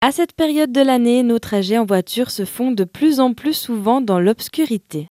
À cette période de l'année, nos trajets en voiture se font de plus en plus souvent dans l'obscurité.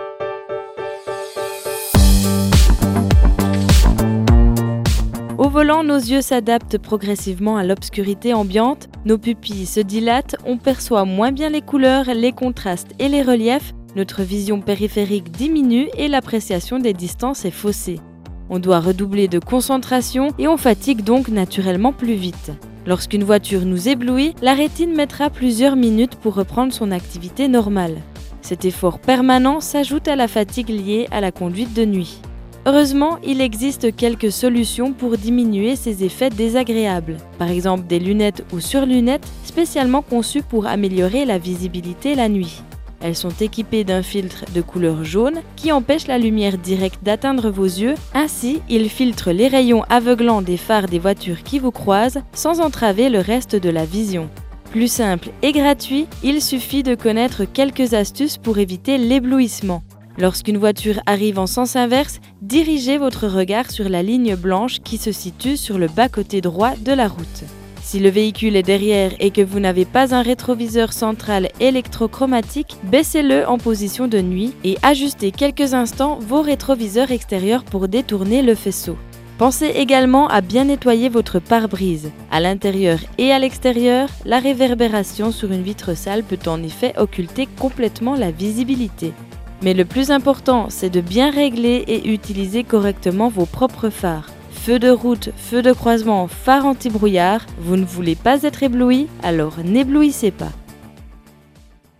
Au volant, nos yeux s'adaptent progressivement à l'obscurité ambiante, nos pupilles se dilatent, on perçoit moins bien les couleurs, les contrastes et les reliefs, notre vision périphérique diminue et l'appréciation des distances est faussée. On doit redoubler de concentration et on fatigue donc naturellement plus vite. Lorsqu'une voiture nous éblouit, la rétine mettra plusieurs minutes pour reprendre son activité normale. Cet effort permanent s'ajoute à la fatigue liée à la conduite de nuit. Heureusement, il existe quelques solutions pour diminuer ces effets désagréables. Par exemple, des lunettes ou surlunettes spécialement conçues pour améliorer la visibilité la nuit. Elles sont équipées d'un filtre de couleur jaune qui empêche la lumière directe d'atteindre vos yeux. Ainsi, il filtre les rayons aveuglants des phares des voitures qui vous croisent sans entraver le reste de la vision. Plus simple et gratuit, il suffit de connaître quelques astuces pour éviter l'éblouissement. Lorsqu'une voiture arrive en sens inverse, dirigez votre regard sur la ligne blanche qui se situe sur le bas-côté droit de la route. Si le véhicule est derrière et que vous n'avez pas un rétroviseur central électrochromatique, baissez-le en position de nuit et ajustez quelques instants vos rétroviseurs extérieurs pour détourner le faisceau. Pensez également à bien nettoyer votre pare-brise. À l'intérieur et à l'extérieur, la réverbération sur une vitre sale peut en effet occulter complètement la visibilité. Mais le plus important, c'est de bien régler et utiliser correctement vos propres phares. Feu de route, feu de croisement, phare anti-brouillard, vous ne voulez pas être ébloui? Alors n'éblouissez pas.